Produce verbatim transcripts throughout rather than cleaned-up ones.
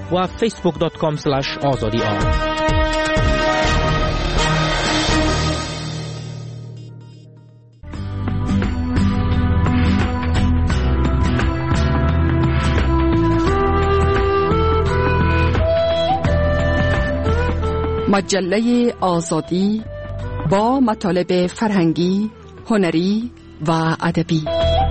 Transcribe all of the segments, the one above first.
و فیسبوک دات کام اسلش آزادی آر. مجله آزادی با مطالب فرهنگی، هنری و ادبی.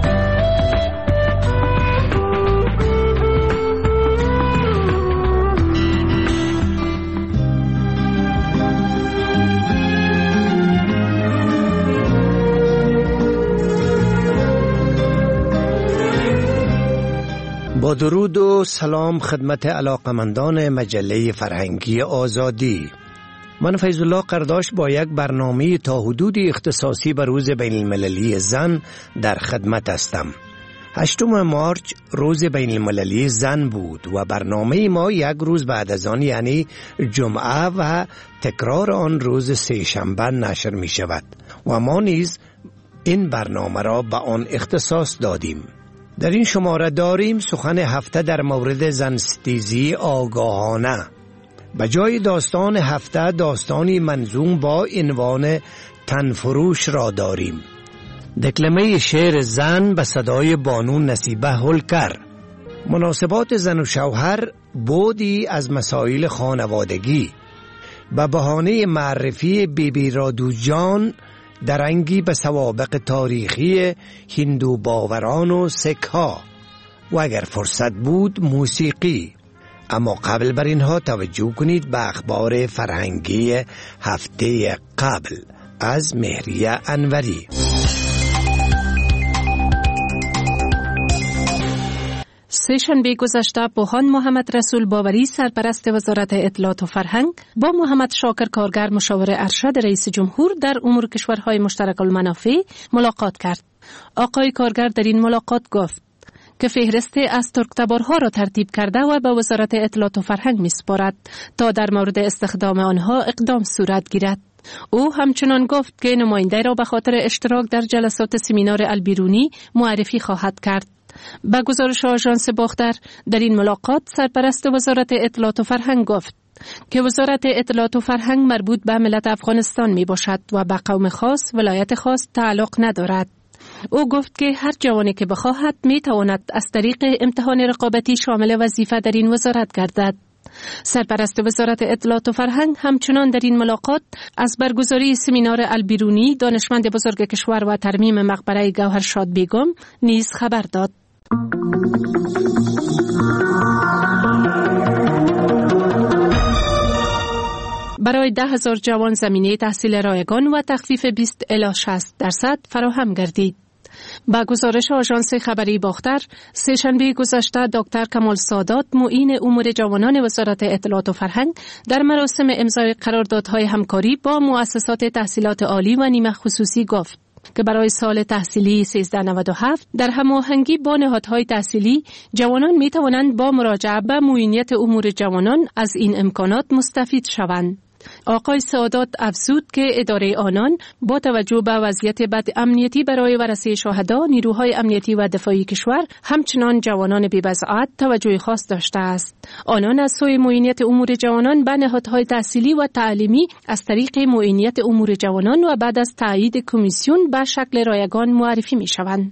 با درود و سلام خدمت علاقمندان مجله فرهنگی آزادی. من فیض الله قرداش با یک برنامه تا حدودی اختصاصی بر روز بین المللی زن در خدمت هستم. هشتم مارچ روز بین المللی زن بود و برنامه ما یک روز بعد از آن یعنی جمعه و تکرار آن روز سه شنبه نشر می شود و ما نیز این برنامه را به آن اختصاص دادیم. در این شماره داریم سخن هفته در مورد زنستیزی آگاهانه. به جای داستان هفته داستانی منظوم با عنوان تنفروش را داریم. دکلمه شعر زن به صدای بانو نصیبه هلکر. مناسبات زن و شوهر بودی از مسائل خانوادگی. به بهانه معرفی بی بی رادو جان درنگی به سوابق تاریخی هندو باوران و سکه ها و اگر فرصت بود موسیقی. اما قبل بر اینها توجه کنید به اخبار فرهنگی هفته قبل از مهریه انوری. سه‌شنبه گذشته بوهان محمد رسول باوری سرپرست وزارت اطلاعات و فرهنگ با محمد شاکر کارگر مشاور ارشد رئیس جمهور در امور کشورهای مشترک المنافع ملاقات کرد. آقای کارگر در این ملاقات گفت که فهرست از ترکتبارها را ترتیب کرده و به وزارت اطلاعات و فرهنگ می‌سپارد تا در مورد استخدام آنها اقدام صورت گیرد. او همچنان گفت که نماینده را به خاطر اشتراک در جلسات سمینار البیرونی معرفی خواهد کرد. به گزارش آژانس باختر در این ملاقات سرپرست وزارت اطلاعات و فرهنگ گفت که وزارت اطلاعات و فرهنگ مربوط به ملت افغانستان می باشد و به قوم خاص ولایت خاص تعلق ندارد. او گفت که هر جوانی که بخواهد می تواند از طریق امتحان رقابتی شامل وظیفه در این وزارت گردد. سرپرست وزارت اطلاعات و فرهنگ همچنان در این ملاقات از برگزاری سمینار البیرونی دانشمند بزرگ کشور و ترمیم مقبره گوهرشاد بیگم نیز خبر داد. برای ده هزار جوان زمینه تحصیل رایگان و تخفیف بیست الی شصت درصد فراهم گردید. با گزارش آژانس خبری باختر سه‌شنبه گذشته دکتر کمال سادات معین امور جوانان وزارت اطلاعات و فرهنگ در مراسم امضای قراردادهای همکاری با مؤسسات تحصیلات عالی و نیمه خصوصی گفت که برای سال تحصیلی سیزده نود و هفت در هماهنگی با نهادهای تحصیلی جوانان می توانند با مراجعه به معینیت امور جوانان از این امکانات مستفید شوند. آقای سادات افزود که اداره آنان با توجه به وضعیت بد امنیتی برای ورثه شهدا نیروهای امنیتی و دفاعی کشور همچنان جوانان بی‌بضاعت توجه خاص داشته است. آنان از سوی معینیت امور جوانان به نهادهای تحصیلی و تعلیمی از طریق معینیت امور جوانان و بعد از تایید کمیسیون به شکل رایگان معرفی می شوند.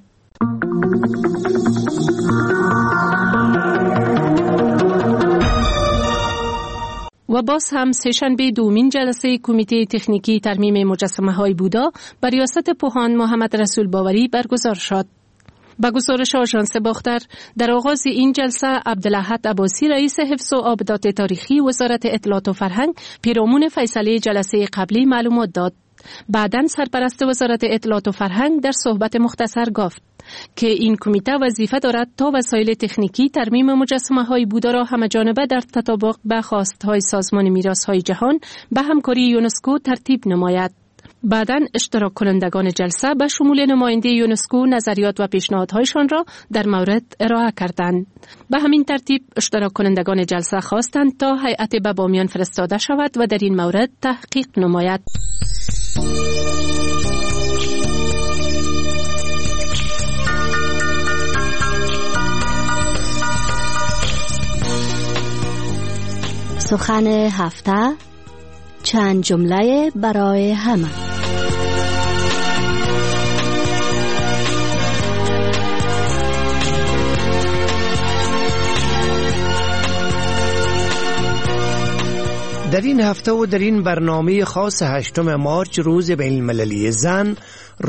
و باز هم سه‌شنبه دومین جلسه کمیته تکنیکی ترمیم مجسمه های بودا بر ریاست پوهان محمد رسول باوری برگزار شد. با گزارش آژانس باختر در آغاز این جلسه عبدالاحد عباسی رئیس حفظ و آبدات تاریخی وزارت اطلاعات و فرهنگ پیرامون فیصله جلسه قبلی معلومات داد. بعداً سرپرست وزارت اطلاعات و فرهنگ در صحبت مختصر گفت که این کمیته وظیفه دارد تا وسایل تکنیکی ترمیم مجسمه های بودا را همه‌جانبه در تطابق با خواست‌های سازمان میراث‌های جهان به همکاری یونسکو ترتیب نماید. بعداً اشتراک کنندگان جلسه به شمول نماینده یونسکو نظریات و پیشنهادهایشان را در مورد ارائه کردند. به همین ترتیب اشتراک کنندگان جلسه خواستند تا هیئت به بامیان فرستاده شود و در این مورد تحقیق نماید. سخن هفته، چند جمله برای همه. در این هفته و در این برنامه خاص هشتم مارچ روز بین المللی زن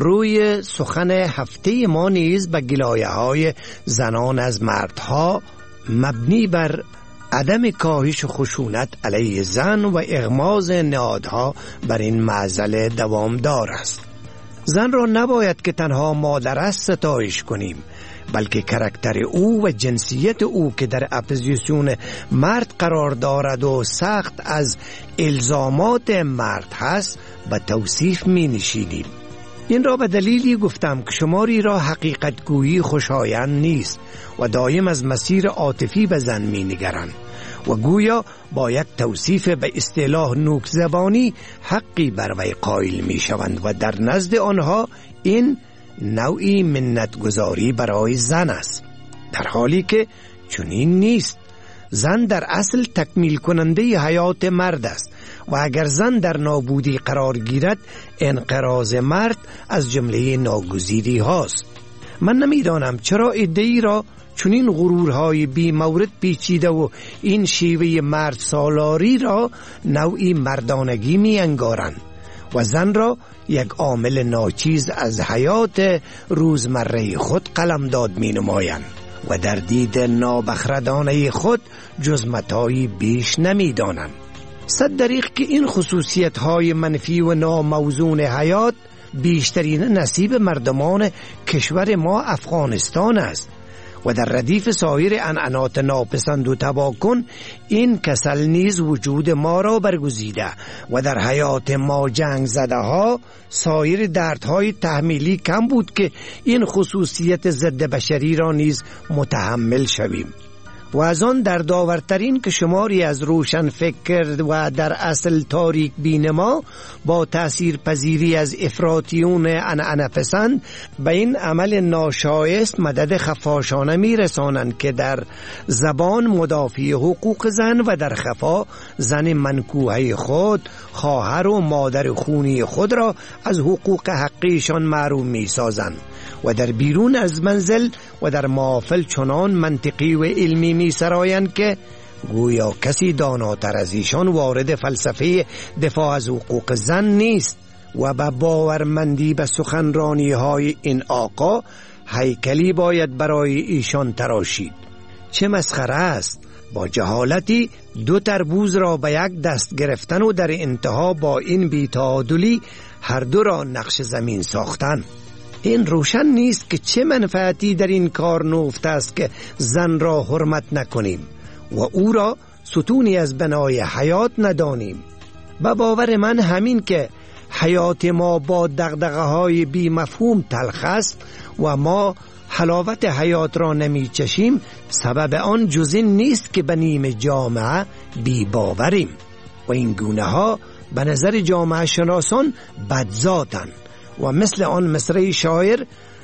روی سخن هفته ما نیز به گلایه های زنان از مردها مبنی بر عدم کاهش خشونت علیه زن و اغماض نهادها بر این معضل دوامدار است. زن را نباید که تنها مادر است ستایش کنیم، بلکه کاراکتر او و جنسیت او که در اپوزیسیون مرد قرار دارد و سخت از الزامات مرد هست به توصیف می نشینیم. این را به دلیلی گفتم که شماری را حقیقت گویی خوشایند نیست و دایم از مسیر عاطفی به زن می نگرند و گویا با یک توصیف به اصطلاح نوک زبانی حقی بر وی قائل می شوند و در نزد آنها این نوعی منتگذاری برای زن است، در حالی که چنین نیست. زن در اصل تکمیل کننده حیات مرد است و اگر زن در نابودی قرار گیرد انقراض مرد از جمله ناگزیری هاست. من نمیدانم چرا عده‌ای را چنین غرورهای بی مورد پیچیده و این شیوه مرد سالاری را نوعی مردانگی می انگارند و زن را یک عامل ناچیز از حیات روزمره خود قلمداد می نمایند و در دید نابخردانه خود جز متاعی بیش نمی دانند. صد دریغ که این خصوصیت های منفی و ناموزون حیات بیشترین نصیب مردمان کشور ما افغانستان است و در ردیف سایر عنعنات ناپسند و تباکن این کسل نیز وجود ما را برگزیده و در حیات ما جنگ زده ها سایر دردهای تحمیلی کم بود که این خصوصیت ضد بشری را نیز متحمل شویم. و از آن در داورترین که شماری از روشن فکر و در اصل تاریک بین ما با تأثیر پذیری از افراطیون عنعنه پسند به این عمل ناشایست مدد خفاشانه می رسانند که در زبان مدافع حقوق زن و در خفا زن منکوحه خود، خواهر و مادر خونی خود را از حقوق حقیشان محروم می سازند و در بیرون از منزل و در محافل چنان منطقی و علمی می سرایند که گویا کسی داناتر از ایشان وارد فلسفه دفاع از حقوق زن نیست و به باورمندی به سخنرانی های این آقا هیکلی باید برای ایشان تراشید. چه مسخره است با جهالتی دو تربوز را به یک دست گرفتن و در انتها با این بی‌تعادلی هر دو را نقش زمین ساختن. این روشن نیست که چه منفعتی در این کار نهفته است که زن را حرمت نکنیم و او را ستونی از بنای حیات ندانیم. به باور من همین که حیات ما با دغدغه‌های بی مفهوم تلخ است و ما حلاوت حیات را نمی چشیم، سبب آن جز این نیست که به نیم جامعه بی باوریم و این گونه ها به نظر جامعه شناسان بدذاتند و مثل آن مصرع شاعر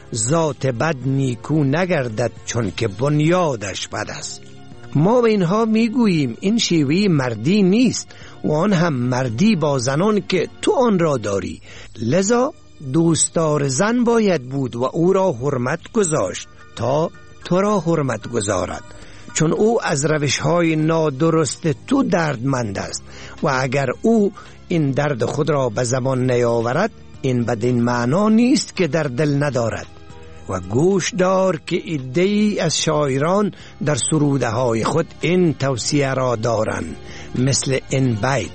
ذات بد نیکو نگردد چون که بنیادش بد است. ما به اینها میگوییم این شیوه مردی نیست و آن هم مردی با زنان که تو آن را داری، لذا دوستدار زن باید بود و او را حرمت گذاشت تا تو را حرمت گذارد، چون او از روش‌های نادرست تو دردمند است و اگر او این درد خود را به زبان نیاورد این بدین معنا نیست که در دل ندارد. و گوش دار که عده‌ای از شاعران در سروده های خود این توصیه را دارند، مثل این بیت: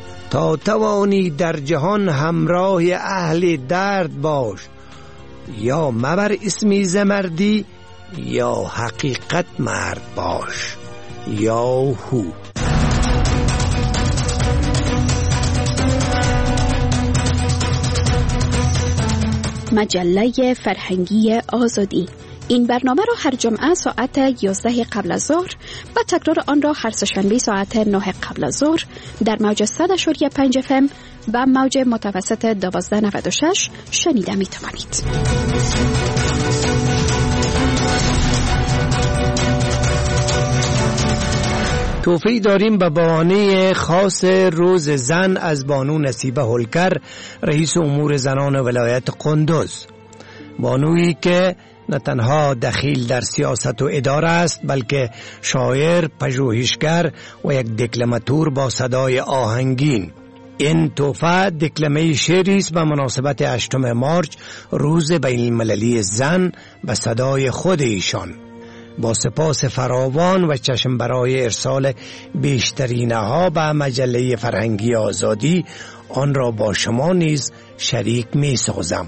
تا توانی در جهان همراه اهل درد باش، یا مبر اسمی ز مردی یا حقیقت مرد باش. یا هو. مجله فرهنگی آزادی. این برنامه را هر جمعه ساعت یازده قبل از ظهر و تکرار آن را هر سه‌شنبه ساعت نه قبل از ظهر در موج صد و پنج اف ام و موج متوسط دوازده نود و شش شنیده می توانید. توفیق داریم به بهانه خاص روز زن از بانو نصیبه هولکر، رئیس امور زنان ولایت قندوز. بانویی که نه تنها دخیل در سیاست و اداره است، بلکه شاعر، پژوهشگر و یک دکلماتور با صدای آهنگین. این تحفه دکلمه شعری است به مناسبت هشتم مارچ، روز بین المللی زن، به صدای خود ایشان. با سپاس فراوان و چشم برای ارسال بیشترینه ها به مجله فرهنگی آزادی، آن را با شما نیز شریک می سازم.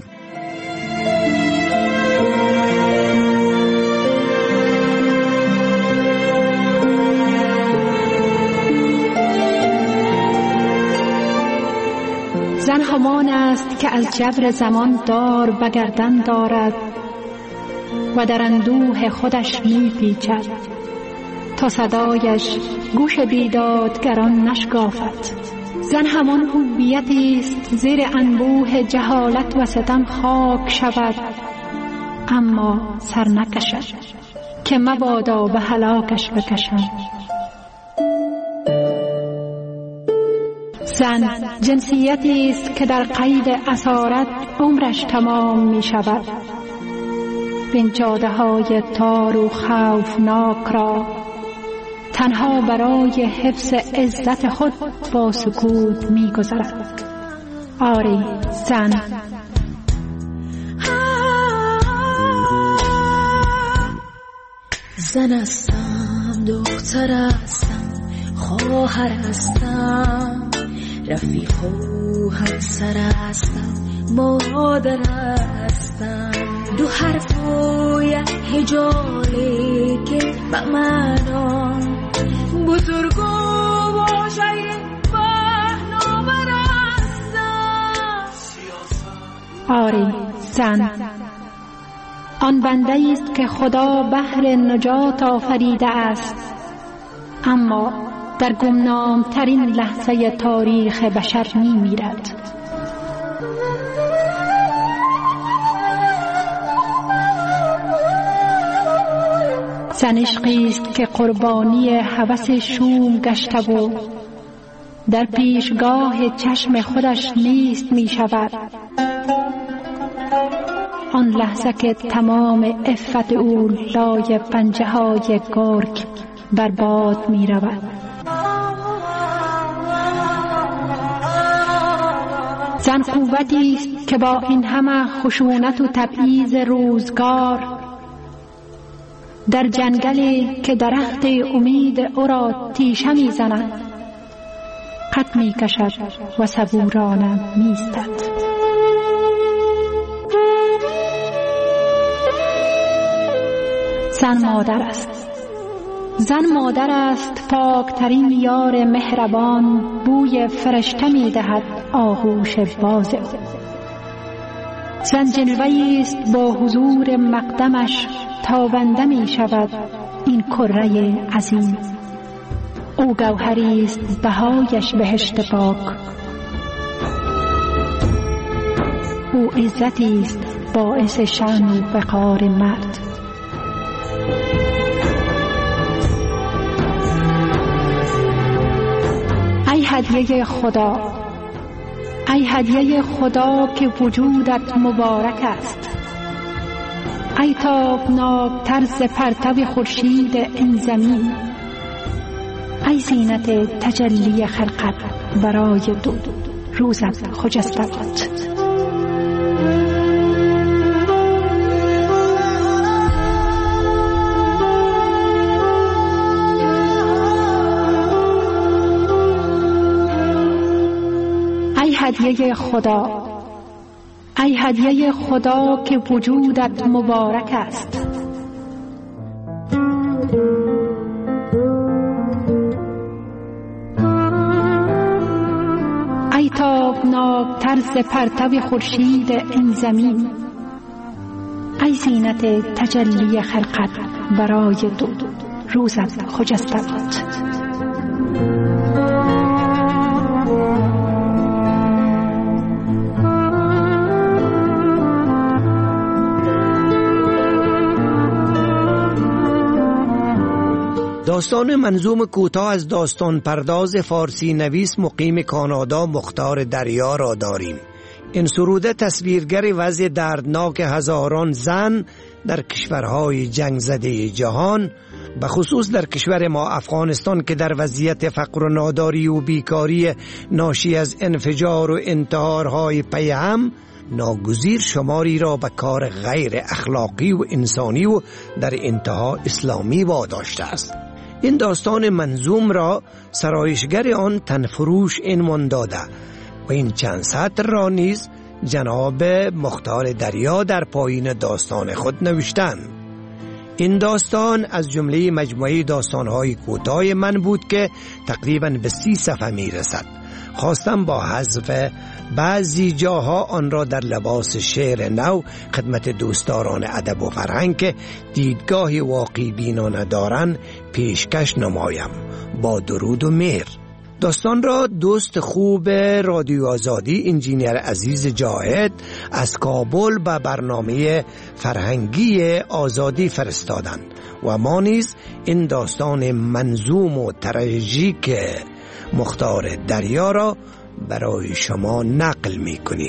زن همان است که از جبر زمان دار به گردن دارد و در اندوه خودش می پیچد تا صدایش گوش بیدادگران نشکافد. زن همان هویتی است زیر انبوه جهالت و ستم خاک شود، اما سر نکشد که مبادا به هلاکش بکشند. زن جنسیتی است که در قید اسارت عمرش تمام می شود. این جاده های تار و خوفناک را تنها برای حفظ عزت خود با سکوت می گذرد. آری زن. زن هستم، دختر هستم، خواهر هستم، رفیق و همسر هستم، مادر هستم. دو حرف و یک هجالی که به معنا بزرگ و واژه پهناور هستم. آری زن. آن بنده است که خدا بهر نجات آفریده است، اما در گمنام ترین لحظه تاریخ بشر می میرد. زن عشقی است که قربانی هوس شوم گشته و در پیشگاه چشم خودش نیست می شود. آن لحظه که تمام عفت او لای پنجه های گرگ برباد می رود. زن قوتی است که با این همه خشونت و تبعیض روزگار در جنگلی که درخت امید او را تیشه می زند قد می کشد و صبورانه می ایستد. زن مادر است. زن مادر است، پاکترین یار مهربان، بوی فرشته می دهد آغوش باز. زن جلوه‌ای است با حضور مقدمش تابنده می شود این کره عظیم. او گوهری است بهایش بهشت پاک. او عزتی است باعث شأن و وقار مرد. ای هدیه خدا، ای هدیه خدا که وجودت مبارک است. ای تابناک طرز پرتو خورشید این زمین. ای زینت تجلی خلقت برای دو روزت خجسته باد. ای هدیه خدا، ای هدیه خدا که وجودت مبارک است. ای تابناک طرز پرتو خورشید این زمین. ای زینت تجلی خلقت برای دو روزت خجسته باد. داستان منظوم کوتاه از داستان پرداز فارسی نویس مقیم کانادا مختار دریا را داریم. این سروده تصویرگر وضع دردناک هزاران زن در کشورهای جنگ زده جهان، به خصوص در کشور ما افغانستان که در وضعیت فقر و ناداری و بیکاری ناشی از انفجار و انتحارهای پی هم ناگزیر شماری را به کار غیر اخلاقی و انسانی و در انتها اسلامی واداشته است. این داستان منظوم را سرایشگر آن تنفروش عنوان داده و این چند سطر را نیز جناب مختار دریا در پایین داستان خود نوشتند. این داستان از جمله مجموعه داستان‌های کوتاه من بود که تقریباً به سی صفحه می‌رسد. خواستم با حذف بعضی جاها آن را در لباس شعر نو خدمت دوستداران ادب و فرهنگ که دیدگاه واقعی بینانه دارند پیشکش نمایم. با درود و مهر. داستان را دوست خوب رادیو آزادی انجینیر عزیز جاهد از کابل به برنامه فرهنگی آزادی فرستادند و ما نیز این داستان منظوم و تراژیک مختار دریا را برای شما نقل می کنیم.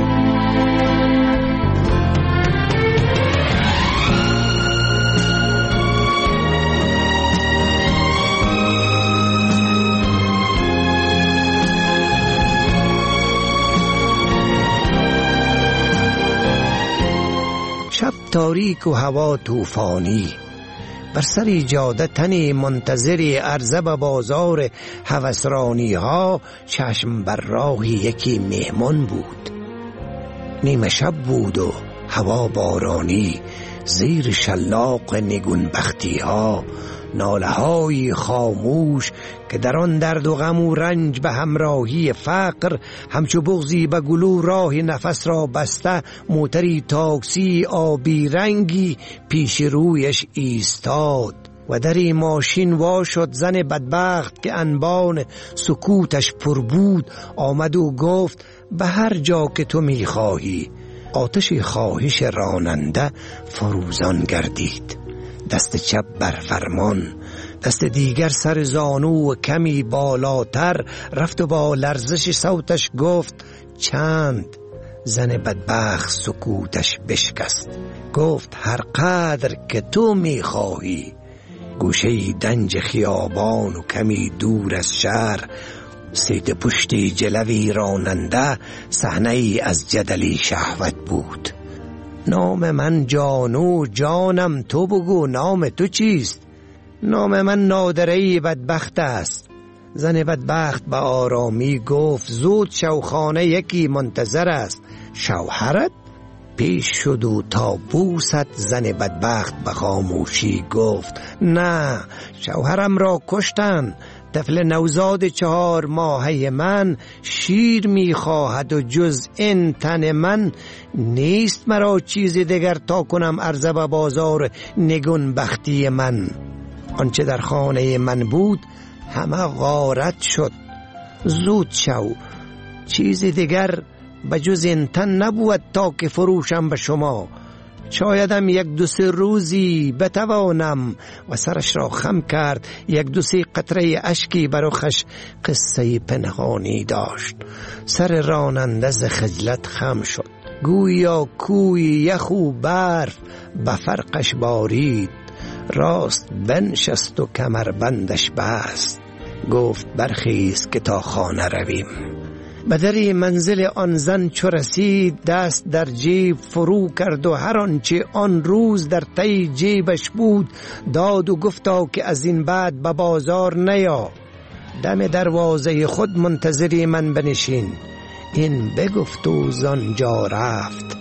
شب تاریک و هوا طوفانی، بر سر جاده تنی منتظر عرضه به بازار هوسرانی ها چشم بر راهی یکی مهمان بود. نیمه شب بود و هوا بارانی، زیر شلاق نگونبختی ها ناله های خاموش که در آن درد و غم و رنج به همراهی فقر همچو بغضی به گلو راه نفس را بسته موتری تاکسی آبی رنگی پیش رویش ایستاد و دری ماشین وا شد. زن بدبخت که انبان سکوتش پر بود آمد و گفت به هر جا که تو میخواهی. آتش خواهش راننده فروزان گردید. دست چپ بر فرمان، دست دیگر سر زانو و کمی بالاتر رفت و با لرزش صوتش گفت چند. زن بدبخت سکوتش بشکست، گفت هر قدر که تو میخواهی. گوشه دنج خیابان و کمی دور از شهر، سید پشتی جلوی راننده صحنه ای از جدلی شهوت بود. نام من جانو، جانم تو بگو نام تو چیست؟ نام من نادره‌ای بدبخت است. زن بدبخت به آرامی گفت زود شوخانه یکی منتظر است. شوهرت؟ پیش شد و تا بوست. زن بدبخت به خاموشی گفت نه، شوهرم را کشتن. طفل نوزاد چهار ماهه من شیر میخواهد و جز این تن من نیست مرا چیز دیگر تا کنم عرضه به بازار نگون بختی من. آنچه در خانه من بود همه غارت شد. زود شو، چیز دیگر به جز این تن نبود تا که فروشم به شما. شایدم یک دو سه روزی بتوانم. و سرش را خم کرد. یک دو سه قطره اشکی بر رخش قصه پنهانی داشت. سر راننده ز خجلت خم شد. گویا کوی یخ و برف به فرقش بارید. راست بنشست و کمربندش بست. گفت برخیز که تا خانه رویم. به در منزل آن زن چو رسید دست در جیب فرو کرد و هر آنچه آن روز در تی جیبش بود داد و گفتا که از این بعد به بازار نیا. دم دروازه خود منتظری من بنشین. این بگفت و زانجا رفت.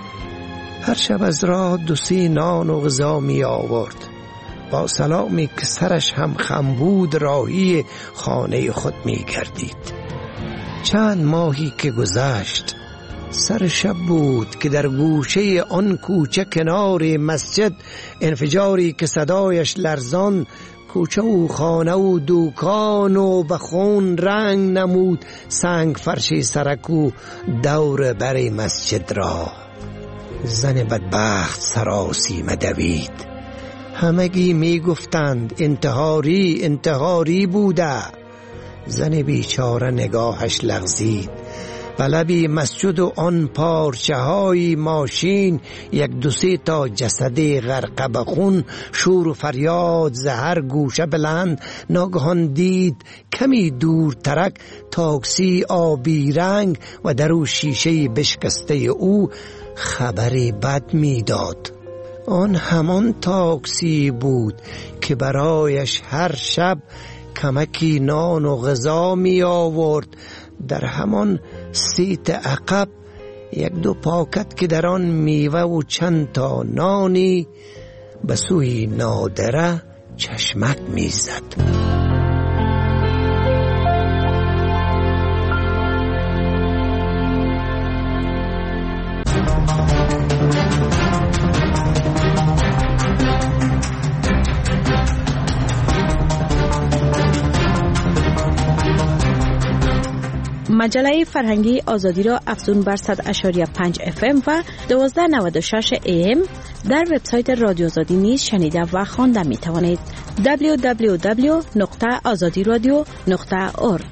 هر شب از راه دو سی نان و غذا می آورد. با سلامی که سرش هم خم بود راهی خانه خود می گردید. چند ماهی که گذشت سر شب بود که در گوشه آن کوچه کنار مسجد انفجاری که صدایش لرزان کوچه و خانه و دوکان و به خون رنگ نمود سنگ فرشی سرکو دور بر مسجد را. زن بدبخت سراسیمه دوید. همگی می گفتند انتحاری انتحاری بوده. زن بیچاره نگاهش لغزید و لبی مسجد و آن پارچه های ماشین، یک دو سه تا جسده غرق به خون، شور و فریاد زهر گوشه بلند. ناگهان دید کمی دور ترک تاکسی آبی رنگ و در او شیشه بشکسته او خبری بد میداد. آن همان تاکسی بود که برایش هر شب کمکی نان و غذا می آورد. در همان سیت عقب یک دو پاکت که در آن میوه و چند تا نانی به سوی نادره چشمک میزد. مجله فرهنگی آزادی را افزون بر صد و پنج اف ام و دوازده نود و شش ای ام در وبسایت رادیو آزادی نیز شنیده و خوانده می توانید. دبلیو دبلیو دبلیو نقطه آزادی رادیو نقطه اورگ.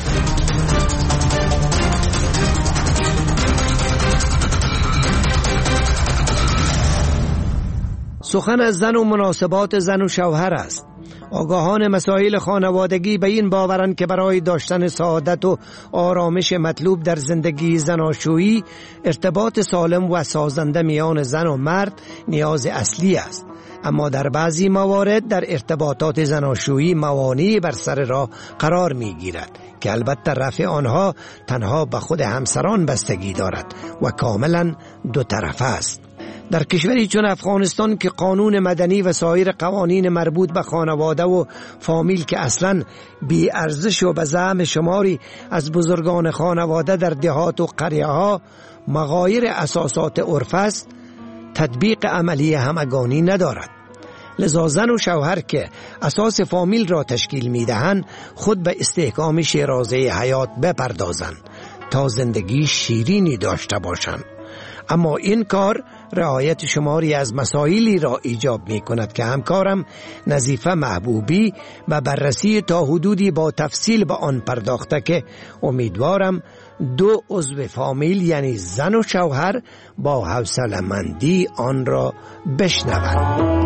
سخن از زن و مناسبات زن و شوهر است. آگاهان مسائل خانوادگی به این باورند که برای داشتن سعادت و آرامش مطلوب در زندگی زناشویی، ارتباط سالم و سازنده میان زن و مرد نیاز اصلی است. اما در بعضی موارد در ارتباطات زناشویی موانعی بر سر راه قرار می گیرد که البته رفع آنها تنها به خود همسران بستگی دارد و کاملا دو طرفه است. در کشوری چون افغانستان که قانون مدنی و سایر قوانین مربوط به خانواده و فامیل که اصلاً بی ارزش و به زعم شماری از بزرگان خانواده در دهات و قریه ها مغایر اساسات عرف است، تطبیق عملی همگانی ندارد. لذا زن و شوهر که اساس فامیل را تشکیل می دهند خود به استحکام شیرازه حیات بپردازند تا زندگی شیرینی داشته باشند. اما این کار رعایت شماری از مسائلی را ایجاب می کند که همکارم نظیفه محبوبی و بررسی تا حدودی با تفصیل به آن پرداخته که امیدوارم دو عضو فامیل یعنی زن و شوهر با حوصله‌مندی آن را بشنوند.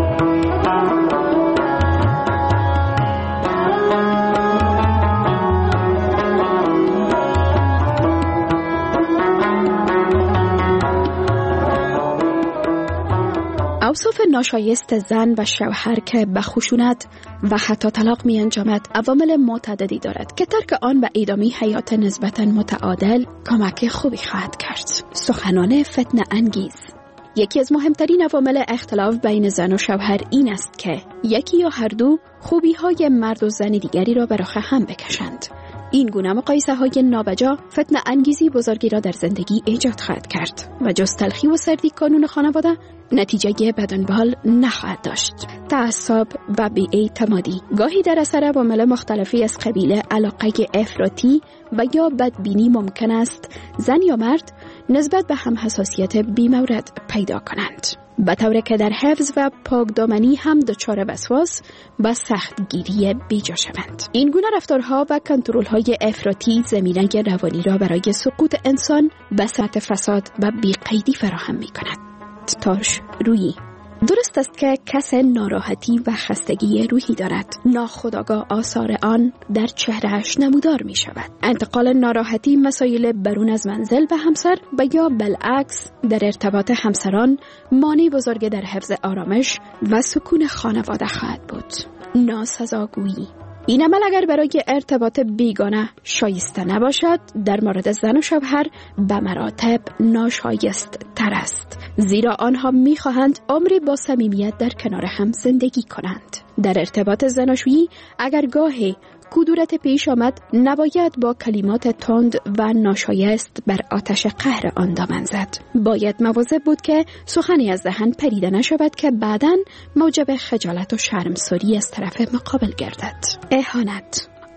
اوصاف ناشایست زن و شوهر که به خشونت و حتی طلاق می انجامد عوامل متعددی دارد که ترک آن به ادامه حیات نسبتا متعادل کمک خوبی خواهد کرد. سخنان فتنه انگیز. یکی از مهمترین عوامل اختلاف بین زن و شوهر این است که یکی یا هر دو خوبی های مرد و زن دیگری را به راه هم بکشند. این گونه مقایسه های نابجا فتنه انگیزی بزرگی را در زندگی ایجاد خواهد کرد و جز تلخی و سردی کانون خانواده نتیجه بدنبال نخواهد داشت. تعصب و بی‌اعتمادی گاهی در اثر عوامل مختلفی از قبیل علاقه افراطی و یا بدبینی ممکن است زن یا مرد نسبت به هم حساسیت بی‌مورد پیدا کنند، به طوری که در حفظ و پاکدامنی هم دچار وسواس و سختگیری بیجا شوند. این گونه رفتارها و کنترل‌های افراطی زمینه روانی را برای سقوط انسان به سطح فساد و بی‌قیدی فراهم می‌کند. تاش رویی. درست است که کس ناراحتی و خستگی روحی دارد، ناخودآگاه آثار آن در چهرهش نمودار می شود. انتقال ناراحتی مسائل برون از منزل به همسر و یا بالعکس در ارتباط همسران مانع بزرگ در حفظ آرامش و سکون خانواده خواهد بود. ناسزاگویی. این عمل اگر برای ارتباط بیگانه شایسته نباشد، در مورد زن و شوهر به مراتب ناشایست تر است، زیرا آنها می‌خواهند عمری با صمیمیت در کنار هم زندگی کنند. در ارتباط زناشویی اگر گاهی کدورت پیش آمد، نباید با کلمات تند و ناشایست بر آتش قهر آن دامن زد. باید مواظب بود که سخنی از دهن پریده نشود که بعداً موجب خجالت و شرمساری از طرف مقابل گردد. اهانت.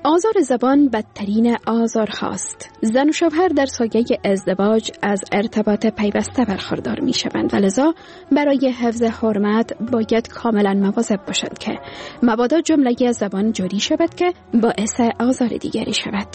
آزار زبان بدترین آزار هاست. زن و شوهر در سایه ازدواج از ارتباط پیوسته برخوردار می شوند و لذا برای حفظ حرمت باید کاملا مواظب باشند که مبادا جمله زبان جاری شود که باعث آزار دیگری شود.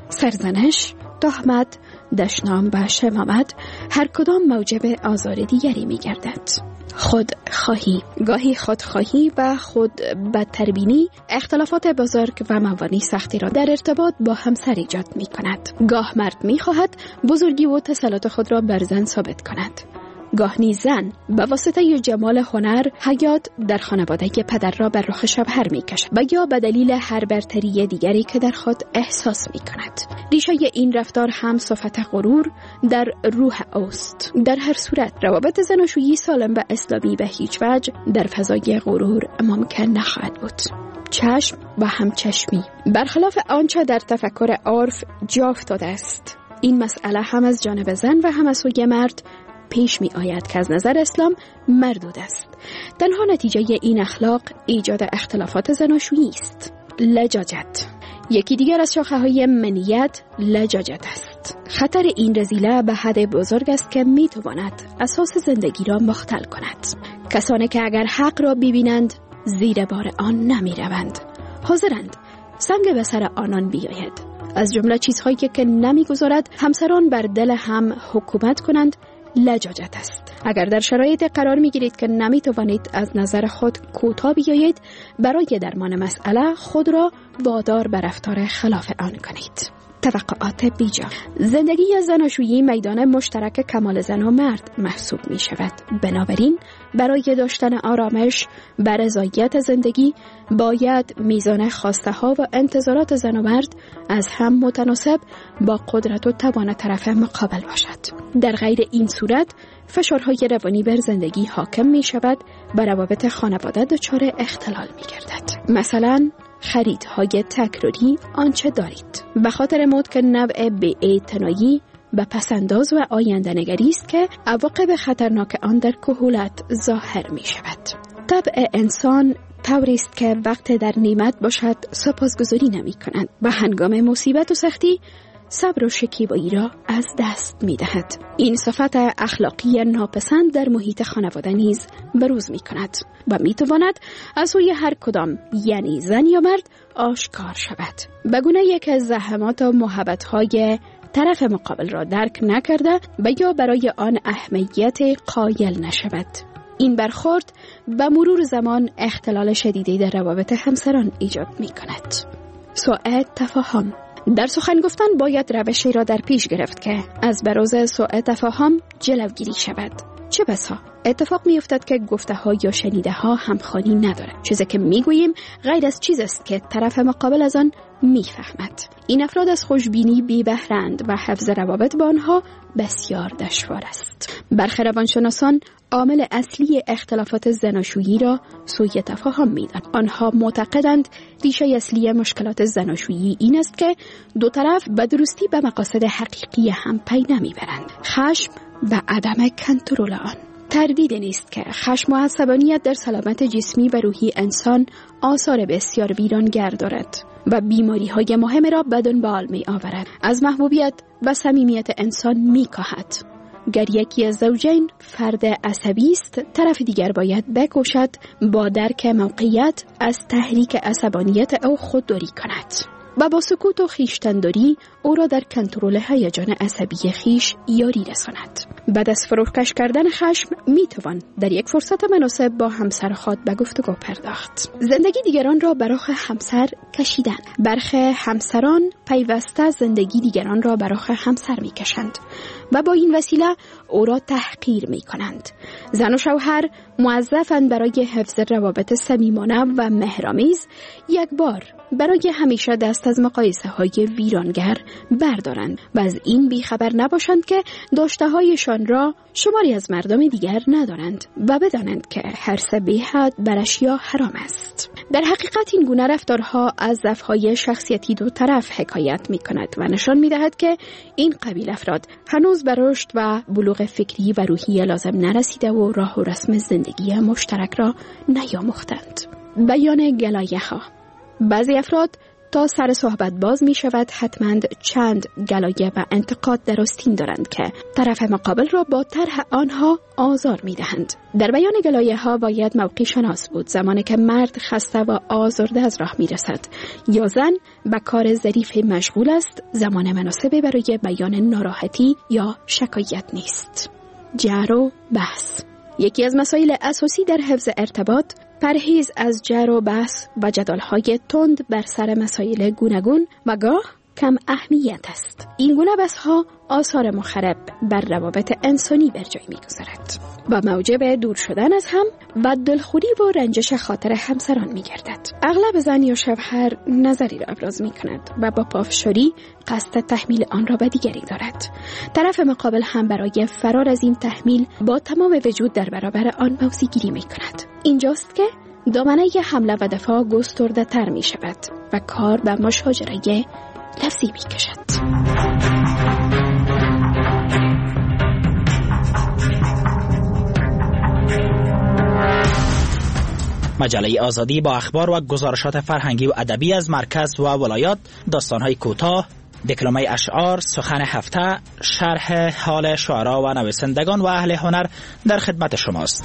سرزنش، تهمت، دشنام و شمامت هر کدام موجب آزار دیگری می گردد. خود خواهی، گاهی خودخواهی و خود بدتربینی اختلافات بزرگ و موانع سختی را در ارتباط با همسر ایجاد می کند. گاه مرد می خواهد بزرگی و تسلط خود را بر زن ثابت کند. گاه نیز زن به واسطه جمال هنر حیات در خانواده پدر را بر رخ شوهر می کشد و یا به دلیل هر برتری دیگری که در خود احساس می کند. ریشه این رفتار هم صفت غرور در روح اوست. در هر صورت روابط زناشویی سالم و اسلامی به هیچ وجه در فضای غرور ممکن نخواهد بود. چشم و همچشمی برخلاف آنچه در تفکر عرف جا افتاده است، این مسئله هم از جانب زن و هم از سوی مرد پیش می آید که از نظر اسلام مردود است. تنها نتیجه این اخلاق ایجاد اختلافات زناشویی است. لجاجت یکی دیگر از شاخه های منیت لجاجت است. خطر این رذیله به حد بزرگ است که می تواند اساس زندگی را مختل کند. کسانی که اگر حق را ببینند زیر بار آن نمی روند، حاضرند سنگ به سر آنان بیاید. از جمله چیزهایی که نمی گذارد همسران بر دل هم حکومت کنند لجاجت است. اگر در شرایط قرار می گیرید که نمی توانید از نظر خود کوتاه بیایید، برای درمان مسئله خود را وادار به رفتار خلاف آن کنید. توقعات بیجا. زندگی زناشویی میدان مشترک کمال زن و مرد محسوب می شود. بنابراین برای داشتن آرامش و رضایت زندگی باید میزان خواسته ها و انتظارات زن و مرد از هم متناسب با قدرت و توان طرف مقابل باشد. در غیر این صورت فشارهای روانی بر زندگی حاکم می شود و روابط خانواده دچار اختلال می گردد. مثلا خریدهای تکراری آنچه دارید به خاطر مد که نوع بی‌اعتنایی و پسنداز و آینده نگری است که عواقب خطرناک آن در کهولت ظاهر می شود. طبع انسان طوری است که وقت در نعمت باشد سپاسگزاری نمی کنند و هنگام مصیبت و سختی صبر و شکیبایی را از دست می دهد. این صفت اخلاقی ناپسند در محیط خانواده نیز بروز می کند و می تواند از سوی هر کدام یعنی زن یا مرد آشکار شود. به گونه که زحمات و محبت‌های طرف مقابل را درک نکرده و یا برای آن اهمیت قایل نشود. این برخورد و مرور زمان اختلال شدیدی در روابط همسران ایجاد می کند. سوء تفاهم. در سخن گفتن باید روشی را در پیش گرفت که از بروز سوء تفاهم جلوگیری شود. چه بسا اتفاق می افتد که گفته ها یا شنیده ها همخوانی ندارد. چیزی که می گوییم غیر از چیز است که طرف مقابل از آن می فهمد. این افراد از خوشبینی بی بهرند و حفظ روابط با آنها بسیار دشوار است. برخی روانشناسان عامل اصلی اختلافات زناشویی را سوء تفاهم می‌دانند. آنها معتقدند ریشه اصلی مشکلات زناشویی این است که دو طرف به درستی به مقاصد حقیقی هم پی نمیبرند. خشم و عدم کنترل آن. تردید نیست که خشم و عصبانیت در سلامت جسمی و روحی انسان آثار بسیار ویرانگر دارد و بیماری های مهم را به دنبال می آورد. از محبوبیت و صمیمیت انسان می کاهد. گر یکی از زوجین فرد عصبی است، طرف دیگر باید بکوشد با درک موقعیت از تحریک عصبانیت او خودداری کند و با سکوت و خویشتن‌داری او را در کنترل هیجان عصبی خیش یاری رساند. بعد از فروکش کردن خشم می توان در یک فرصت مناسب با همسر خود به گفتگو پرداخت. زندگی دیگران را برای همسر کشیدن. برخی همسران پیوسته زندگی دیگران را برای همسر می کشند و با این وسیله او را تحقیر می کنند. زن و شوهر موظفند برای حفظ روابط صمیمانه و مهرآمیز یک بار برای همیشه دست از مقایسه های ویرانگر بردارند و از این بیخبر نباشند که داشته هایشان را شماری از مردم دیگر ندارند و بدانند که حرص بی‌حد بر اشیا حرام است. در حقیقت این گونه رفتارها از ضعف‌های شخصیتی دو طرف حکایت می کند و نشان می دهد که این قبیل افراد هنوز به رشد و بلوغ فکری و روحی لازم نرسیده و راه و رسم زندگی مشترک را نیاموختند. بیان گلایه ها. بعضی افراد تا سر صحبت باز می شود حتما چند گلایه و انتقاد در آستین دارند که طرف مقابل را با طرح آنها آزار می دهند. در بیان گلایه ها باید موقع شناس بود، زمانی که مرد خسته و آزرده از راه می رسد یا زن به کار ظریف مشغول است، زمان مناسبی برای بیان ناراحتی یا شکایت نیست. جر و بحث. یکی از مسائل اساسی در حفظ ارتباط پرهیز از جر و بحث و جدال‌های تند بر سر مسائل گوناگون و گاه کم اهمیت است. این گونه بحث‌ها آثار مخرب بر روابط انسانی بر جای می‌گذارد و موجب دور شدن از هم و دلخوری و رنجش خاطر همسران می‌گردد. اغلب زن یا شوهر نظری را ابراز می‌کند و با پافشاری قصد تحمیل آن را به دیگری دارد. طرف مقابل هم برای فرار از این تحمیل با تمام وجود در برابر آن موضع‌گیری می‌کند. اینجاست که دامنه حمله و دفاع گسترده تر می شود و کار به مشاجره لفظی می کشد. مجله آزادی با اخبار و گزارشات فرهنگی و ادبی از مرکز و ولایات، داستان‌های کوتاه، دکلمه اشعار، سخن هفته، شرح حال شعرا و نویسندگان و اهل هنر در خدمت شماست.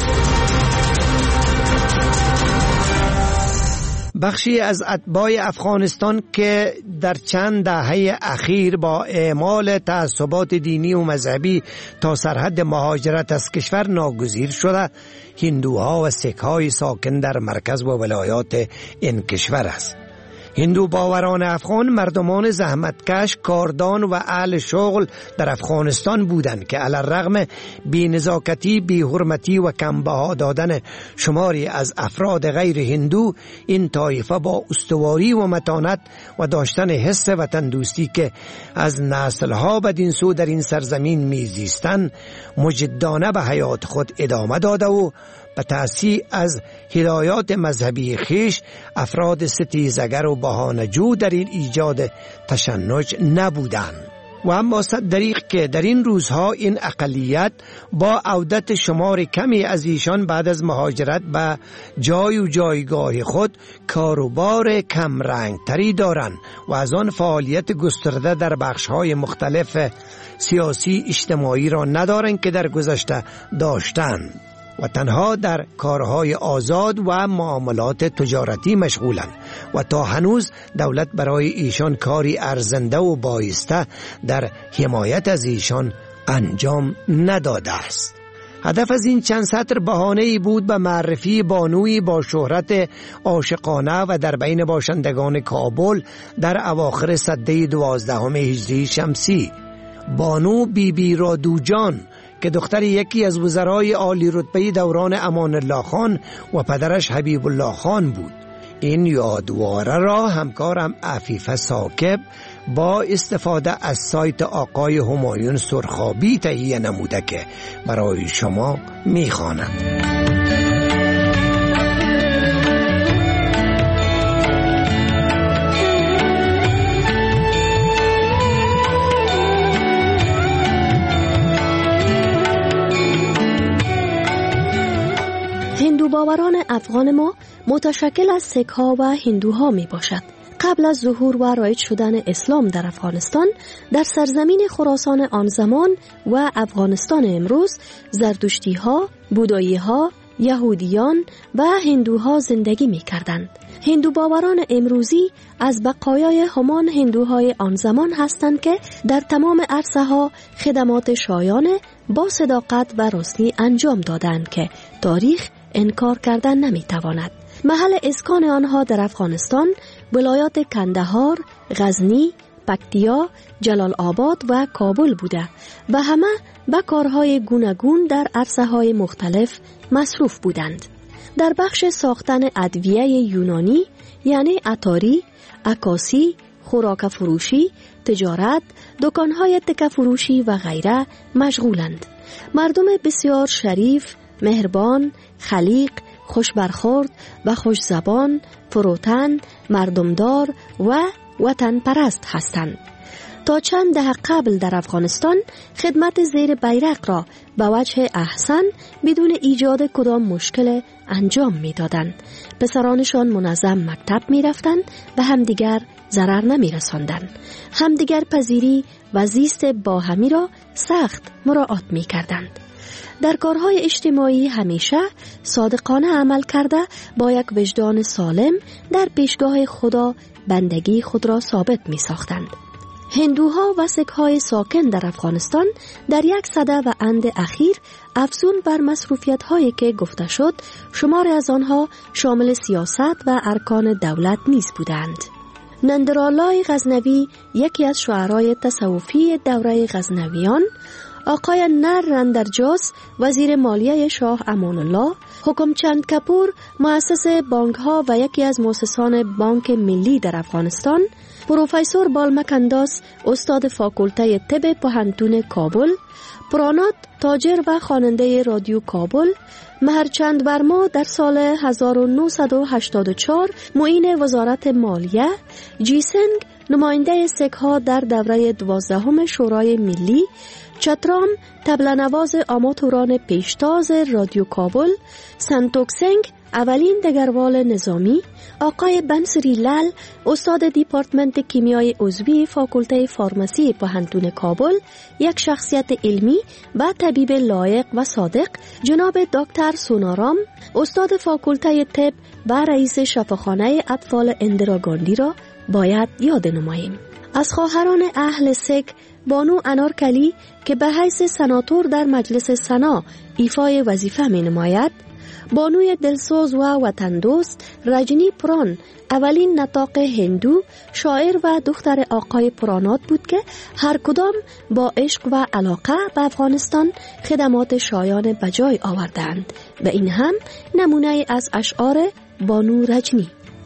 بخشی از اتباع افغانستان که در چند دهه اخیر با اعمال تعصبات دینی و مذهبی تا سرحد مهاجرت از کشور ناگزیر شده، هندوها و سیک‌های ساکن در مرکز و ولایات این کشور است. هندو باوران افغان مردمان زحمتکش، کاردان و اهل شغل در افغانستان بودند که علی الرغم بی‌نزاکتی، بی‌حرمتی و کمبها دادن شماری از افراد غیر هندو، این طایفه با استواری و متانت و داشتن حس وطن دوستی که از نسل‌ها بدین سو در این سرزمین میزیستند، مجدانه به حیات خود ادامه داده و به تأثیر از هدایات مذهبی خیش افراد ستیزگر و بهانه‌جو در این ایجاد تشنج نبودند. و اما صد دریغ که در این روزها این اقلیت با عودت شمار کمی از ایشان بعد از مهاجرت به جای و جایگاه خود کاروبار کم رنگ تری دارند و از آن فعالیت گسترده در بخش‌های مختلف سیاسی اجتماعی را ندارند که در گذشته داشتند و تنها در کارهای آزاد و معاملات تجارتی مشغولند و تا هنوز دولت برای ایشان کاری ارزنده و بایسته در حمایت از ایشان انجام نداده است. هدف از این چند سطر بهانه‌ای بود به معرفی بانوی با شهرت عاشقانه و در بین باشندگان کابل در اواخر سده دوازدهم هجری شمسی، بانو بی بی رادوجان که دختر یکی از وزرای عالی رتبه دوران امان الله خان و پدرش حبیب الله خان بود. این یادواره را همکارم عفیفه ثاقب با استفاده از سایت آقای همایون سرخابی تهیه نموده که برای شما میخوانم. هندو باوران افغان ما متشکل از سیک‌ها و هندوها می باشد. قبل از ظهور و رایج شدن اسلام در افغانستان، در سرزمین خراسان آن زمان و افغانستان امروز، زردشتی‌ها، بودایی‌ها، یهودیان و هندوها زندگی می کردند. هندو باوران امروزی از بقایای همان هندوهای آن زمان هستند که در تمام عرصه ها خدمات شایانه با صداقت و راستی انجام دادند که تاریخ انکار کردن نمی تواند. محل اسکان آنها در افغانستان ولایات کندهار، غزنی، پکتیا، جلال آباد و کابل بوده و همه به کارهای گوناگون در عرصه های مختلف مصروف بودند. در بخش ساختن ادویه یونانی یعنی عطاری، عکاسی، خوراک فروشی، تجارت، دکانهای تکه فروشی و غیره مشغولند. مردم بسیار شریف، مهربان، خلیق، خوش برخورد و خوش زبان، فروتن، مردمدار و وطن پرست هستند. تا چند دهه قبل در افغانستان خدمت زیر بیرق را به وجه احسن بدون ایجاد کدام مشکل انجام می دادند. پسرانشان منظم مکتب می رفتند و همدیگر ضرر نمی رساندند. همدیگر پذیری و زیست باهمی را سخت مراعات می کردند. در کارهای اجتماعی همیشه صادقانه عمل کرده با یک وجدان سالم در پیشگاه خدا بندگی خود را ثابت می ساختند. هندوها و سک‌های ساکن در افغانستان در یک سده و اند اخیر افزون بر مصروفیت‌هایی که گفته شد، شمار از آنها شامل سیاست و ارکان دولت نیز بودند. نندرالای غزنوی، یکی از شعرای تصوفی دوره غزنویان، آقای نر رندرجاس، وزیر مالیه شاه امان الله، حکمچند کپور، مؤسس بانک‌ها و یکی از مؤسسان بانک ملی در افغانستان، پروفسور بالمکنداس، استاد فاکولته طب پوهنتون کابل، پرانات، تاجر و خواننده رادیو کابل، مهرچند ورما در سال هزار و نهصد و هشتاد و چهار معین وزارت مالیه، جیسنگ، نماینده سک‌ها در دوره دوازدهم شورای ملی، چترام، تبله‌نواز آماتوران پیشتاز رادیو کابل، سنتوکسنگ، اولین دگروال نظامی، آقای بنسری لال، استاد دیپارتمنت کیمیای عضوی فاکولته فارماسی پوهنتون کابل، یک شخصیت علمی و طبیب لایق و صادق، جناب دکتر سونارام، استاد فاکولته طب و رئیس شفاخانه اطفال اندرا گاندی را باید یاد نماییم. از خواهران اهل سک، بانو انارکلی که به حیث سناتور در مجلس سنا ایفای وظیفه می نماید، بانوی دلسوز و وطن دوست رجنی پران، اولین نطاق هندو، شاعر و دختر آقای پرانات بود که هر کدام با عشق و علاقه به افغانستان خدمات شایان بجای آوردند. و این هم نمونه از اشعار بانو رجنی.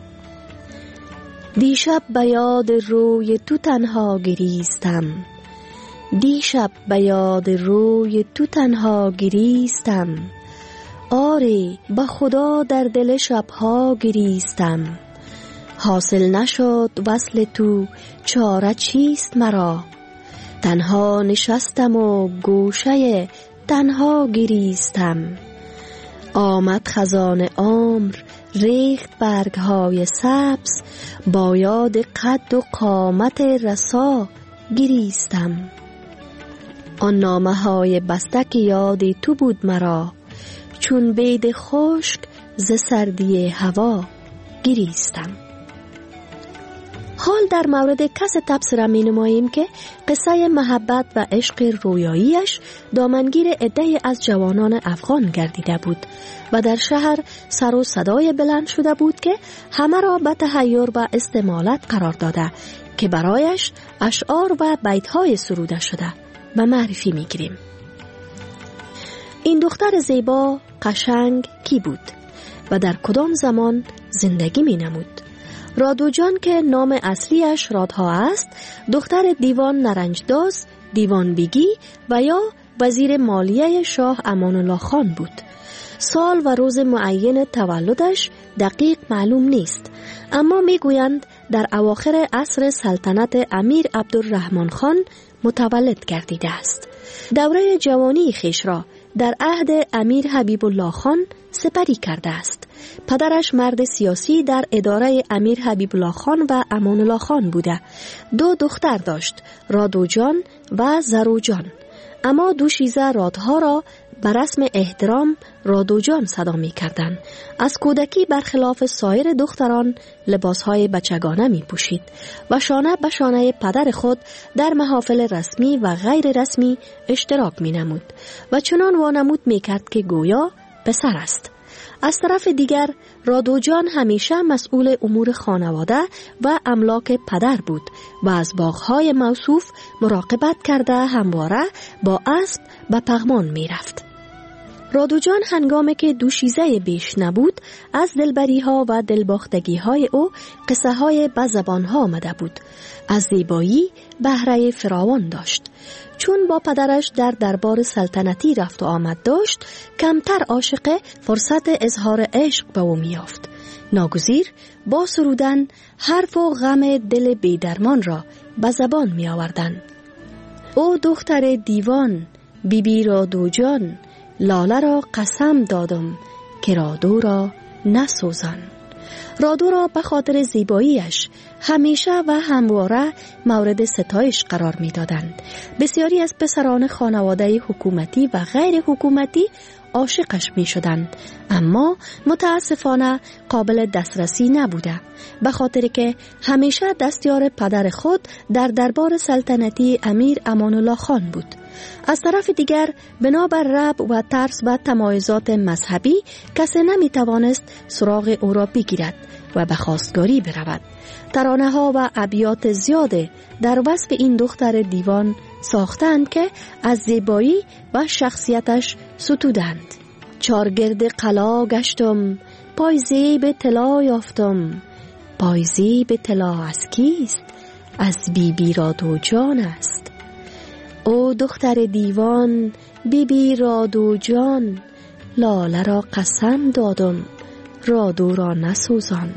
دیشب به یاد روی تو تنها گریستم، دیشب به یاد روی تو تنها گریستم، آری به خدا در دل شبها گریستم، حاصل نشد وصل تو چاره چیست مرا، تنها نشستم و گوشه تنها گریستم، آمد خزان عمر ریخت برگهای سبز، با یاد قد و قامت رسا گریستم، آن نامه های بستک یاد تو بود مرا، چون بید خشک ز سردی هوا گریستم. حال در مورد کس تبصره می نماییم که قصه محبت و عشق رویاییش دامنگیر عده‌ای از جوانان افغان گردیده بود و در شهر سر و صدای بلند شده بود که همه را به تحیر و استمالت قرار داده که برایش اشعار و بیت‌های سروده شده و معرفی می گیریم. این دختر زیبا قشنگ کی بود و در کدام زمان زندگی می نمود؟ رادو جان که نام اصلیش رادها است، دختر دیوان نرنجداز، دیوان بیگی و یا وزیر مالیه شاه امان الله خان بود. سال و روز معین تولدش دقیق معلوم نیست، اما میگویند در اواخر عصر سلطنت امیر عبدالرحمن خان متولد گردیده است. دوره جوانی خیش را در عهد امیر حبیب الله خان سپری کرده است. پدرش مرد سیاسی در اداره امیر حبیب الله خان و امان الله خان بوده. دو دختر داشت، رادو جان و زرو جان، اما دوشیزه رادها را بر رسم احترام رادو جان صدا می کردن. از کودکی برخلاف سایر دختران لباسهای بچگانه می پوشید و شانه به شانه پدر خود در محافل رسمی و غیر رسمی اشتراک می نمود و چنان وانمود می کرد که گویا پسر است. از طرف دیگر رادو جان همیشه مسئول امور خانواده و املاک پدر بود و از باغهای موصوف مراقبت کرده همواره با اسب به پغمان می رفت. رادو جان هنگامی که دوشیزه بیش نبود، از دلبری ها و دلباختگی های او قصه های به زبان ها آمده بود. از زیبایی بهره فراوان داشت. چون با پدرش در دربار سلطنتی رفت و آمد داشت، کمتر عاشق فرصت اظهار عشق به او میافت. ناگزیر با سرودن حرف و غم دل بیدرمان را به زبان می آوردند. او دختر دیوان بی بی رادو جان، لاله را قسم دادم که رادو را نسوزان. رادو را به خاطر زیباییش همیشه و همواره مورد ستایش قرار می دادند. بسیاری از پسران خانواده حکومتی و غیر حکومتی عاشقش می شدند، اما متاسفانه قابل دسترسی نبوده، به خاطر که همیشه دستیار پدر خود در دربار سلطنتی امیر امان الله خان بود. از طرف دیگر بنابر رعب و ترس و تمایزات مذهبی کسی نمی توانست سراغ او را بگیرد و به خواستگاری برود. ترانه ها و ابیات زیاده در وصف این دختر دیوان ساختند که از زیبایی و شخصیتش ستودند. چارگرد قلا گشتم، پای زیب طلا یافتم. پای زیب طلا از کیست؟ از بی بی رادو جان است. او دختر دیوان بی بی رادو جان، لاله را قسم دادم رادو را نسوزان.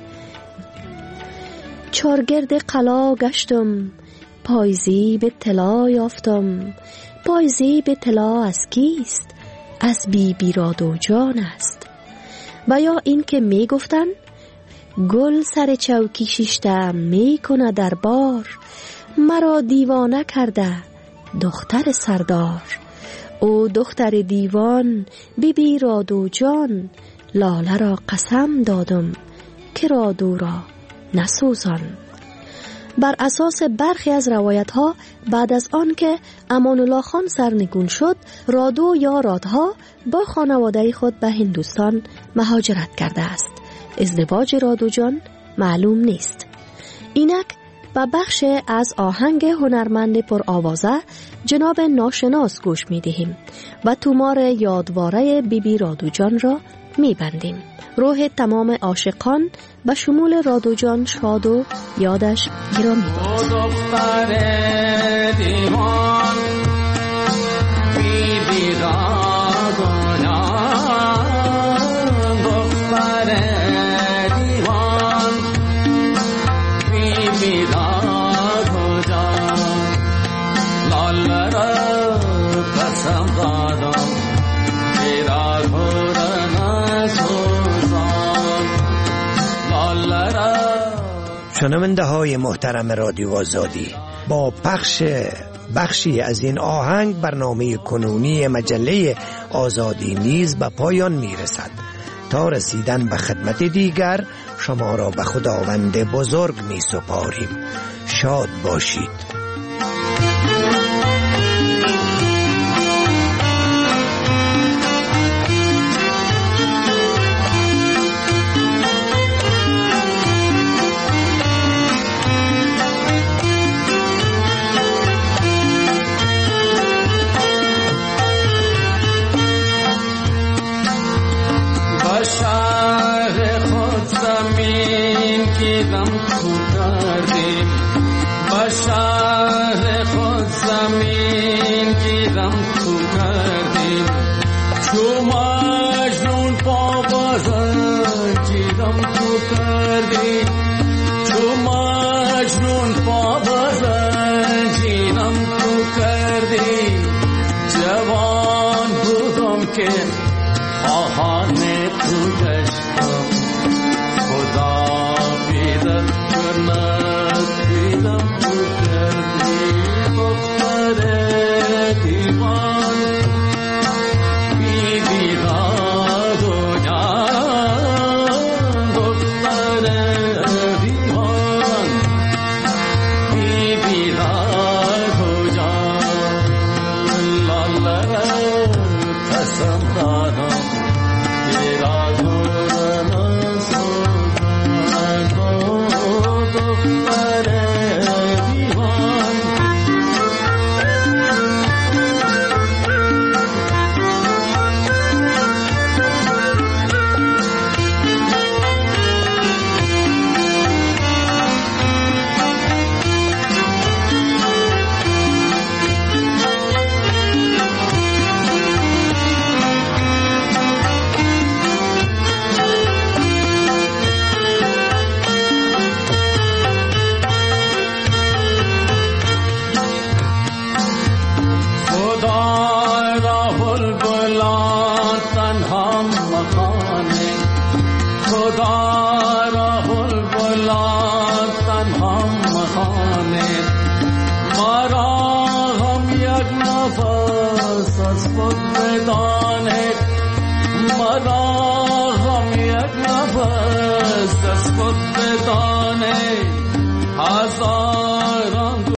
چارگرد قلا گشتم، پای زیب طلا یافتم. پای زیب طلا از کیست؟ از بی بی رادو جان است. و یا این که می گفتن گل سر چوکی شیشته می کنه در بار، مرا دیوانه کرده دختر سردار. او دختر دیوان بی بی رادو جان، لاله را قسم دادم که رادو را نسوزان. بر اساس برخی از روایت ها بعد از آن که امان الله خان سرنگون شد، رادو یا رادها با خانواده خود به هندوستان مهاجرت کرده است. ازدواج رادو جان معلوم نیست. اینک با بخش از آهنگ هنرمند پر آوازه جناب ناشناس گوش می دهیم و تومار یادواره بی بی رادو جان را می بندیم. روح تمام عاشقان به شمول رادو جان شاد و یادش گرامی باد. دختر دیوان بی بی رادو جان، دختر دیوان بی بی رادو جان، لاله را قسم دادم که رادو را نسوزان. لاله را. شنونده های محترم رادیو آزادی، با پخش بخشی از این آهنگ برنامه کنونی مجله آزادی نیز به پایان می رسد. تا رسیدن به خدمت دیگر شما را به خداوند بزرگ می سپاریم. شاد باشید. شهر خود زمین کی غم خو کردیم، با شهر خود زمین کی غم خو کردیم. چو مجنون پا بازن کی غم خو کردیم، چو مجنون پا بازن کی غم خو کردیم. جوان بودم که آهان تو گشتم، خدا بیدم کنند بیدم تو کردی. دختر دیوان بی بی رادو جان، دختر دیوان بی بی رادو جان، لاله را قسم دادم از خود بدانید مرا هم یک نفس از خود بدانید هزار